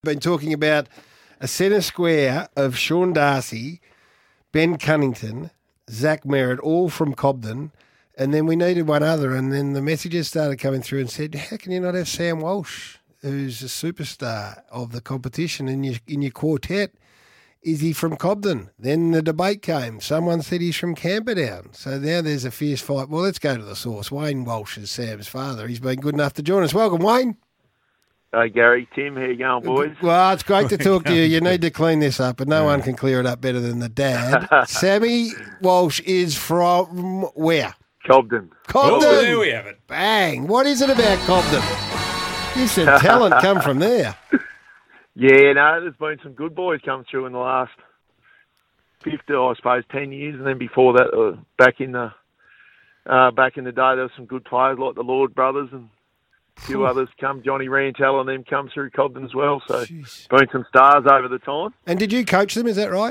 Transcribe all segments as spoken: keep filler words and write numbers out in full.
been talking about a centre square of Sean Darcy, Ben Cunnington, Zach Merritt, all from Cobden, and then we needed one other, and then the messages started coming through and said, how can you not have Sam Walsh, who's a superstar of the competition in your in your quartet? Is he from Cobden? Then the debate came. Someone said he's from Camperdown. So now there's a fierce fight. Well, let's go to the source. Wayne Walsh is Sam's father. He's been good enough to join us. Welcome, Wayne. Hey, Gary, Tim, how you going, boys? Well, it's great to talk to you. You need to clean this up, but no one can clear it up better than the dad. Sammy Walsh is from where? Cobden. Cobden. Oh, there we have it. Bang. What is it about Cobden? You said talent come from there. Yeah, no, there's been some good boys come through in the last fifty, I suppose, ten years, and then before that, uh, back in the uh, back in the day, there were some good players like the Lord brothers and a few others come. Johnny Rantel and them come through Cobden as well. So, Jeez. been some stars over the time. And did you coach them? Is that right?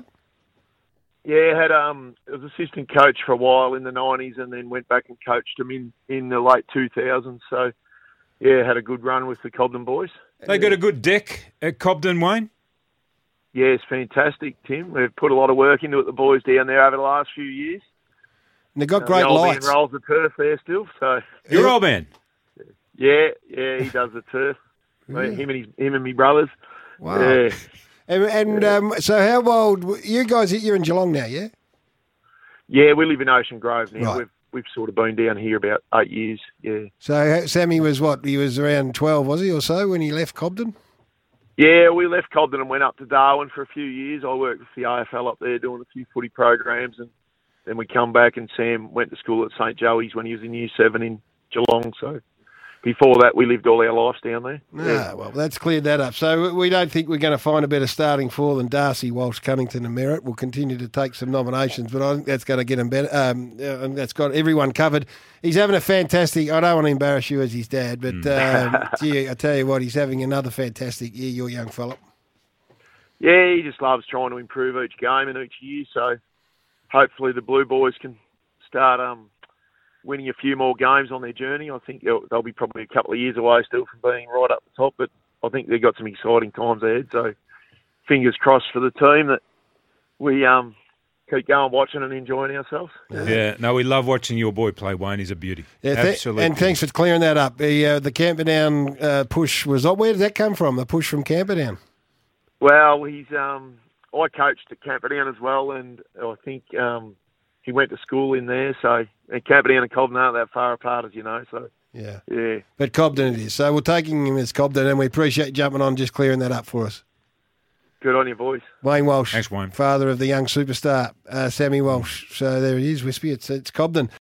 Yeah, had um, I was assistant coach for a while in the nineties, and then went back and coached them in in the late two thousands. So, yeah, had a good run with the Cobden boys. They got a good deck at Cobden, Wayne? Yeah, it's fantastic, Tim. We've put a lot of work into it, the boys down there over the last few years. And they've got Uh, great the old lights. man rolls the turf there still, so Your old man? yeah, yeah, he does the turf. Him and his, him and me brothers. Wow. Yeah. And, and um, so how old, you guys, you're in Geelong now, yeah? Yeah, we live in Ocean Grove now. Right. We've we've sort of been down here about eight years. Yeah. So uh, Sammy was what, he was around twelve, was he, or so, when he left Cobden? Yeah, we left Cobden and went up to Darwin for a few years. I worked with the A F L up there doing a few footy programs, and then we come back and Sam went to school at St Joey's when he was in year seven in Geelong. So before that, we lived all our lives down there. Ah, well, that's cleared that up. So we don't think we're going to find a better starting four than Darcy, Walsh, Cunnington and Merritt. We'll continue to take some nominations, but I think that's going to get him better. Um, uh, and that's got everyone covered. He's having a fantastic, I don't want to embarrass you as his dad, but um, gee, I tell you what, he's having another fantastic year, your young fella. Yeah, he just loves trying to improve each game and each year. So hopefully the Blue Boys can start um, winning a few more games on their journey. I think they'll, they'll be probably a couple of years away still from being right up the top, but I think they've got some exciting times ahead. So fingers crossed for the team that we um, keep going watching and enjoying ourselves. Yeah. yeah, no, we love watching your boy play, Wayne. He's a beauty. Yeah, th- Absolutely. And thanks for clearing that up. The, uh, the Camperdown uh, push was, where did that come from, the push from Camperdown? Well, he's um, I coached at Camperdown as well, and I think um, he went to school in there. So and Camperdown and Cobden aren't that far apart, as you know. So yeah, yeah. But Cobden it is. So we're taking him as Cobden, and we appreciate you jumping on, just clearing that up for us. Good on you, boys. Wayne Walsh, Thanks, Wayne. father of the young superstar, uh, Sammy Walsh. So there it is, Wispy. It's it's Cobden.